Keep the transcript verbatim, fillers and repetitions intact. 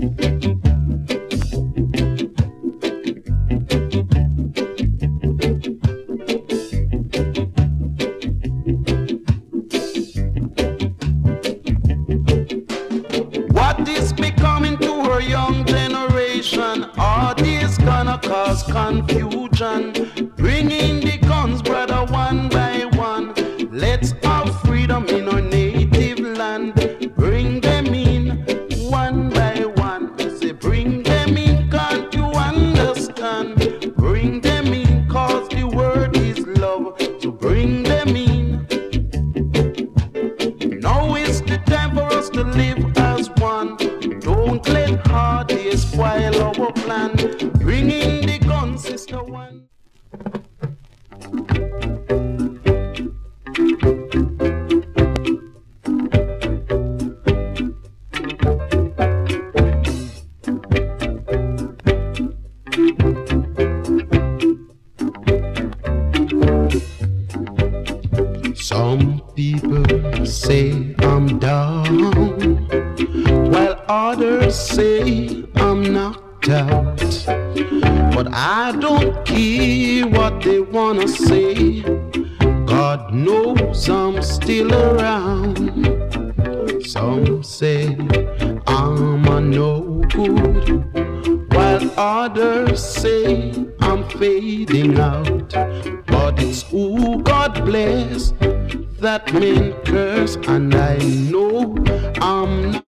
What is becoming to our young generation? All this gonna cause confusion. Bringing the guns, brother, one by one. Let's have freedom in our native land. Bring them in, one by one. I say bring them in, can't you understand? Bring them in, cause the word is love. So bring them in. Now is the time for us to live as one. Don't let hard days spoil our plan. Bring in the gun, sister one. Some people say I'm down, while others say I'm knocked out. But I don't care what they wanna say. God knows I'm still around. Some say I'm a no good, while others say I'm fading out. But it's who God bless that man curse, and I know I'm not